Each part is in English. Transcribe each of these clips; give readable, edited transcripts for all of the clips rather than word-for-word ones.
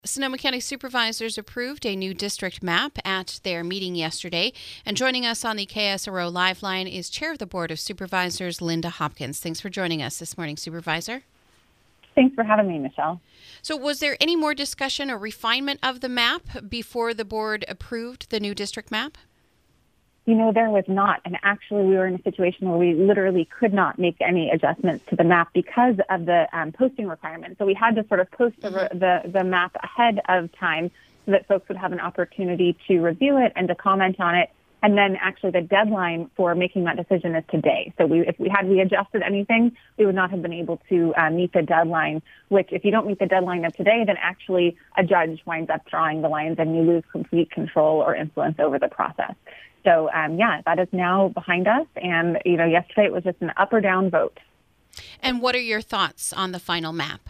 Sonoma County supervisors approved a new district map at their meeting yesterday. And joining us on the KSRO Live Line is Chair of the Board of Supervisors, Linda Hopkins. Thanks for joining us this morning, Supervisor. Thanks for having me, Michelle. So was there any more discussion or refinement of the map before the board approved the new district map? You know, there was not. And actually, we were in a situation where we literally could not make any adjustments to the map because of the posting requirements. So we had to sort of post the map ahead of time so that folks would have an opportunity to review it and to comment on it. And then actually the deadline for making that decision is today. So if we adjusted anything, we would not have been able to meet the deadline, which if you don't meet the deadline of today, then actually a judge winds up drawing the lines and you lose complete control or influence over the process. So, that is now behind us. And, yesterday it was just an up or down vote. And what are your thoughts on the final map?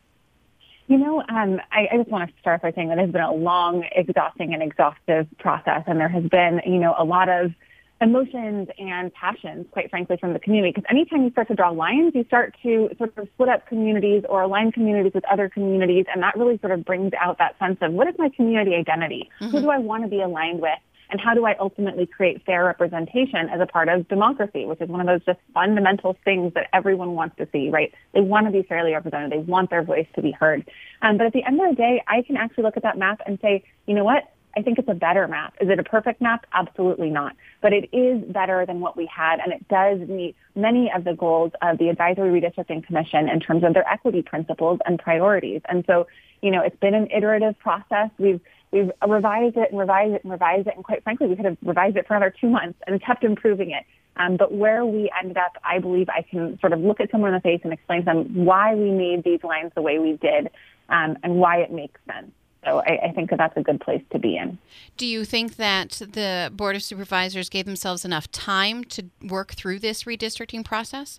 I just want to start by saying that it has been a long, exhausting and exhaustive process. And there has been, a lot of emotions and passions, quite frankly, from the community. Because anytime you start to draw lines, you start to sort of split up communities or align communities with other communities. And that really sort of brings out that sense of what is my community identity? Mm-hmm. Who do I want to be aligned with? And how do I ultimately create fair representation as a part of democracy, which is one of those just fundamental things that everyone wants to see, right? They want to be fairly represented. They want their voice to be heard. But at the end of the day, I can actually look at that map and say, you know what? I think it's a better map. Is it a perfect map? Absolutely not. But it is better than what we had, and it does meet many of the goals of the Advisory Redistricting Commission in terms of their equity principles and priorities. And so, it's been an iterative process. We've revised it and revised it and revised it. And quite frankly, we could have revised it for another 2 months and kept improving it. But where we ended up, I believe I can sort of look at someone in the face and explain to them why we made these lines the way we did and why it makes sense. So I think that's a good place to be in. Do you think that the Board of Supervisors gave themselves enough time to work through this redistricting process?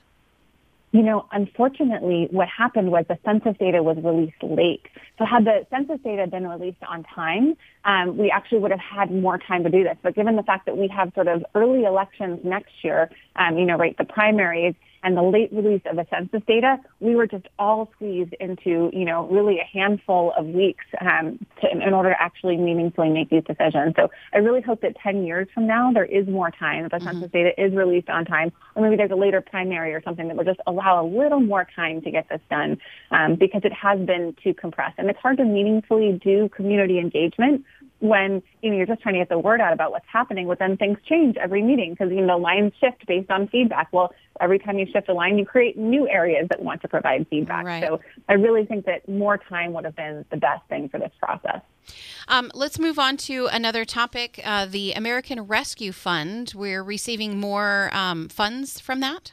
Unfortunately, what happened was the census data was released late. So had the census data been released on time, we actually would have had more time to do this. But given the fact that we have sort of early elections next year, the primaries and the late release of the census data, we were just all squeezed into, really a handful of weeks in order to actually meaningfully make these decisions. So I really hope that 10 years from now, there is more time, that the census data is released on time, or maybe there's a later primary or something that will just allow a little more time to get this done because it has been too compressed. And it's hard to meaningfully do community engagement when you're just trying to get the word out about what's happening, but then things change every meeting because lines shift based on feedback. Well, every time you shift a line, you create new areas that want to provide feedback. Right. So I really think that more time would have been the best thing for this process. Let's move on to another topic, the American Rescue Fund. We're receiving more funds from that?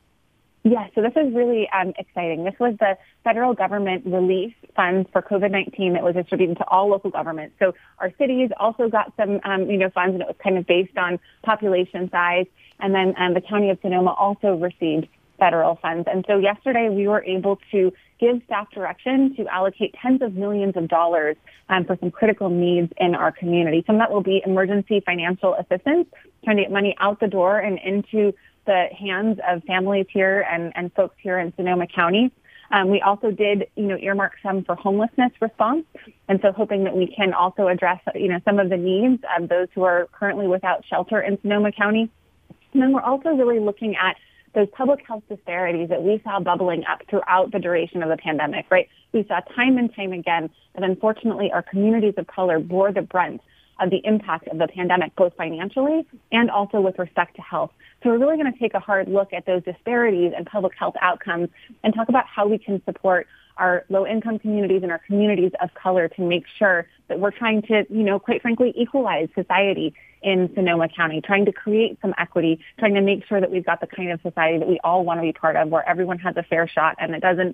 Yes, so this is really exciting. This was the federal government relief funds for COVID-19 that was distributed to all local governments. So our cities also got some, funds, and it was kind of based on population size. And then the County of Sonoma also received federal funds. And so yesterday we were able to give staff direction to allocate tens of millions of dollars for some critical needs in our community. Some of that will be emergency financial assistance, trying to get money out the door and into the hands of families here and folks here in Sonoma County. We also did, earmark some for homelessness response. And so hoping that we can also address, some of the needs of those who are currently without shelter in Sonoma County. And then we're also really looking at those public health disparities that we saw bubbling up throughout the duration of the pandemic, right? We saw time and time again that unfortunately our communities of color bore the brunt of the impact of the pandemic, both financially and also with respect to health. So we're really going to take a hard look at those disparities and public health outcomes and talk about how we can support our low-income communities and our communities of color to make sure that we're trying to, quite frankly, equalize society in Sonoma County, trying to create some equity, trying to make sure that we've got the kind of society that we all want to be part of, where everyone has a fair shot and it doesn't,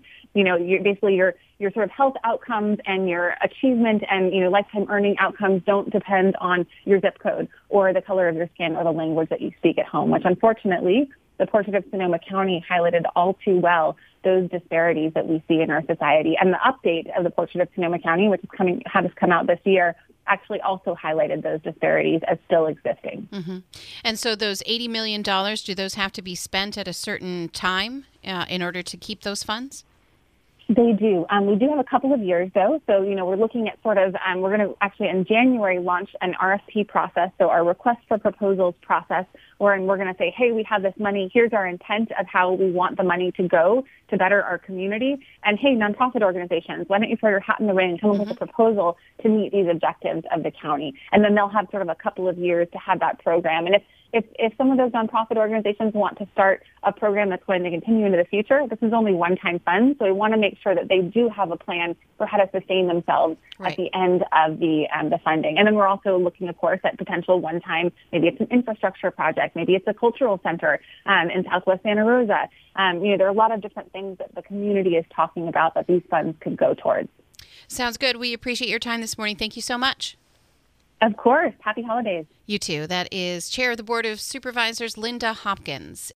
your sort of health outcomes and your achievement and, lifetime earning outcomes don't depend on your zip code or the color of your skin or the language that you speak at home, which unfortunately the Portrait of Sonoma County highlighted all too well those disparities that we see in our society. And the update of the Portrait of Sonoma County, which has come out this year, actually also highlighted those disparities as still existing. Mm-hmm. And so those $80 million, do those have to be spent at a certain time in order to keep those funds? They do. We do have a couple of years, though. So, we're looking at sort of, we're going to actually in January launch an RFP process, so our request for proposals process, wherein we're going to say, hey, we have this money. Here's our intent of how we want the money to go to better our community. And, hey, nonprofit organizations, why don't you throw your hat in the ring and come up with a proposal to meet these objectives of the county? And then they'll have sort of a couple of years to have that program. And if some of those nonprofit organizations want to start a program that's going to continue into the future, this is only one-time funds, so we want to make sure that they do have a plan for how to sustain themselves at the end of the funding. And then we're also looking, of course, at potential one-time, maybe it's an infrastructure project, maybe it's a cultural center in Southwest Santa Rosa. There are a lot of different things that the community is talking about that these funds could go towards. Sounds good. We appreciate your time this morning. Thank you so much. Of course. Happy holidays. You too. That is Chair of the Board of Supervisors, Linda Hopkins.